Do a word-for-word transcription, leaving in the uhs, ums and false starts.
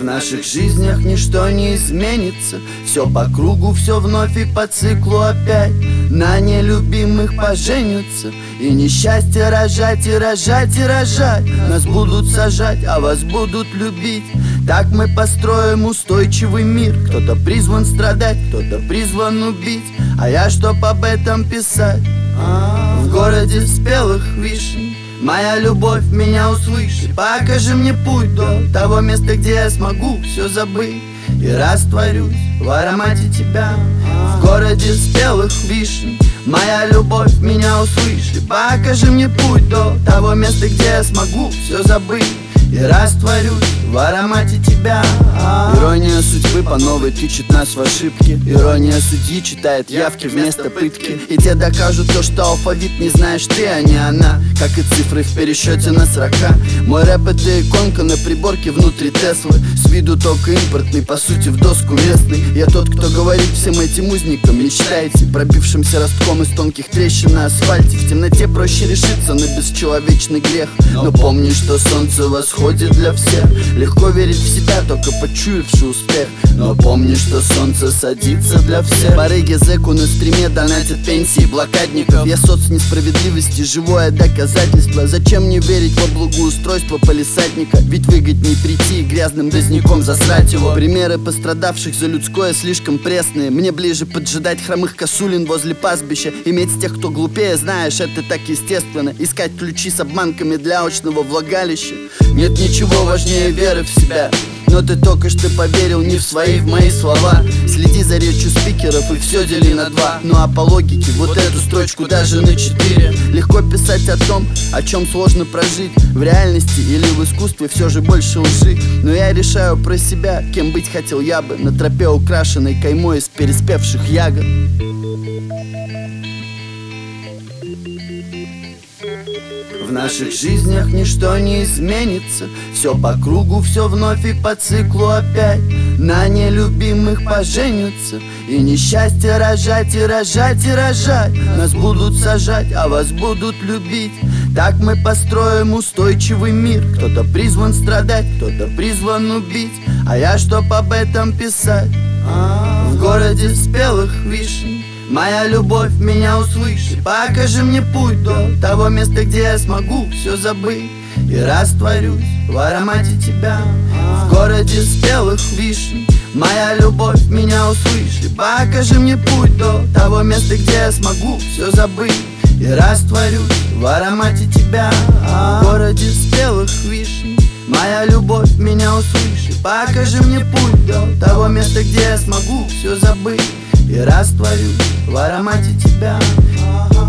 В наших жизнях ничто не изменится. Все по кругу, все вновь и по циклу опять. На нелюбимых поженятся. И несчастье рожать, и рожать, и рожать. Нас будут сажать, а вас будут любить. Так мы построим устойчивый мир. Кто-то призван страдать, кто-то призван убить. А я чтоб об этом писать? В городе спелых вишен моя любовь меня услышит. Покажи мне путь до того места, где я смогу все забыть и растворюсь в аромате тебя. В городе спелых вишен моя любовь меня услышит. Покажи мне путь до того места, где я смогу все забыть и растворюсь в аромате тебя. Ирония судьбы по новой тычет нас в ошибки. Ирония судьи читает явки вместо пытки. И те докажут то, что алфавит не знаешь ты, а не она. Как и цифры в пересчете на сорока. Мой рэп — это иконка на приборке внутри Теслы. С виду только импортный, по сути в доску местный. Я тот, кто говорит всем этим узникам: мечтайте, пробившимся ростком из тонких трещин на асфальте. В темноте проще решиться на бесчеловечный грех. Но помни, что солнце восходит для всех. Легко верить в себя, только почуявший успех. Но помни, что солнце садится для всех. Барыги зэку на стриме донатят пенсии блокадников. Я соц несправедливости, живое доказательство. Зачем мне верить во благоустройство полисадника? Ведь выгодней прийти и грязным дозняком засрать его. Примеры пострадавших за людское слишком пресные. Мне ближе поджидать хромых косулин возле пастбища. Иметь тех, кто глупее, знаешь, это так естественно. Искать ключи с обманками для очного влагалища. Нет ничего важнее веры в себя. Но ты только что поверил не в свои, в мои слова. Следи за речью спикеров и все дели на два. Ну а по логике вот эту строчку даже на четыре. Легко писать о том, о чем сложно прожить. В реальности или в искусстве все же больше лжи. Но я решаю про себя, кем быть хотел я бы. На тропе, украшенной каймой из переспевших ягод. В наших жизнях ничто не изменится. Все по кругу, все вновь и по циклу опять. На нелюбимых поженятся. И несчастье рожать, и рожать, и рожать. Нас будут сажать, а вас будут любить. Так мы построим устойчивый мир. Кто-то призван страдать, кто-то призван убить. А я чтоб об этом писать? В городе спелых вишен моя любовь меня услышит. Покажи мне путь до того места, где я смогу все забыть и растворюсь в аромате тебя. В городе спелых вишен моя любовь меня услышит. Покажи мне путь до того места, где я смогу все забыть и растворюсь в аромате тебя. В городе спелых вишен моя любовь меня услышит. Покажи мне путь до того места, где я смогу все забыть и растворюсь в аромате тебя.